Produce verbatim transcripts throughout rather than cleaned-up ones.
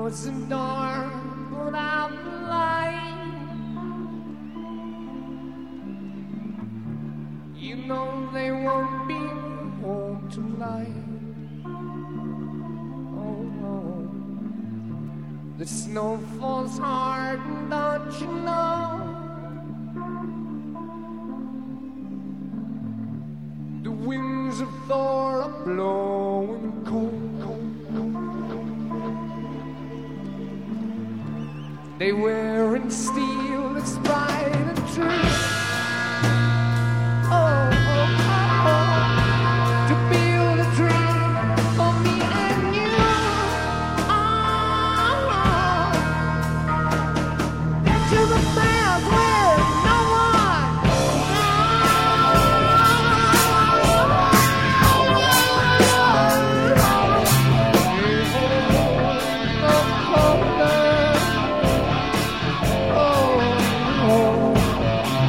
so dark without light. You know they won't be home tonight. Oh no, the snow falls hard, don't you know? The winds of Thor are blowing cold, cold, cold, cold. They wearing steel that's bright and true. Oh, oh, oh, oh, to build a dream for me and you. Oh, oh, to the land where no one. Oh, oh, oh.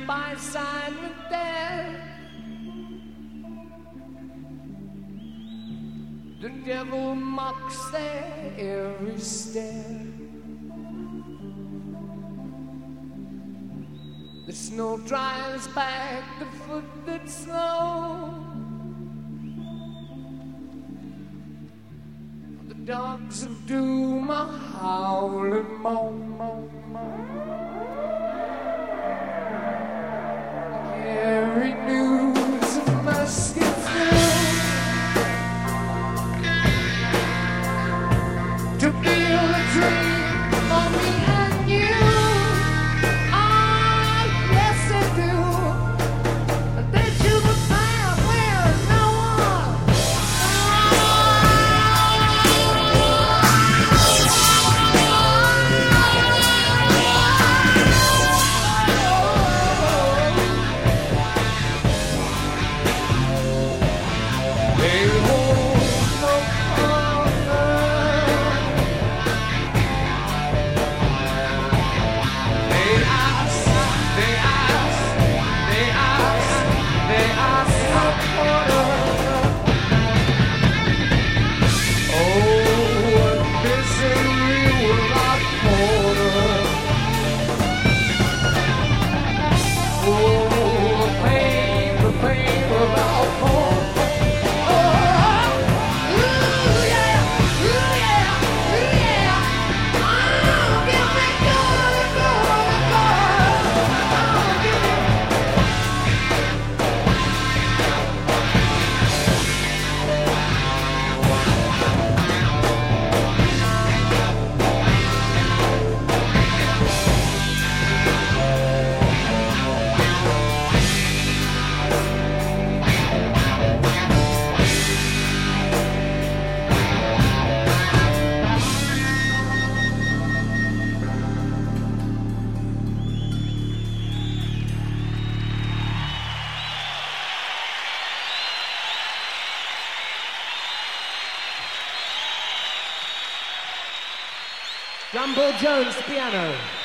by side with death. The devil mocks their every step. The snow drives back the foot that's slow. The dogs of doom are howling, moan, moan, moan. Every news of muskets to build a dream for me and you. Ah, yes they do. They choose a path where no one. They hold no power. They ask, they ask, they ask, they ask for quarter. Oh, what misery will I quarter? Oh, the pain, the pain will I quarter. Oh, ooh, yeah, ooh, yeah, ooh, yeah. Oh, give me good, good, good. Oh, give me. Rumble Jones, piano.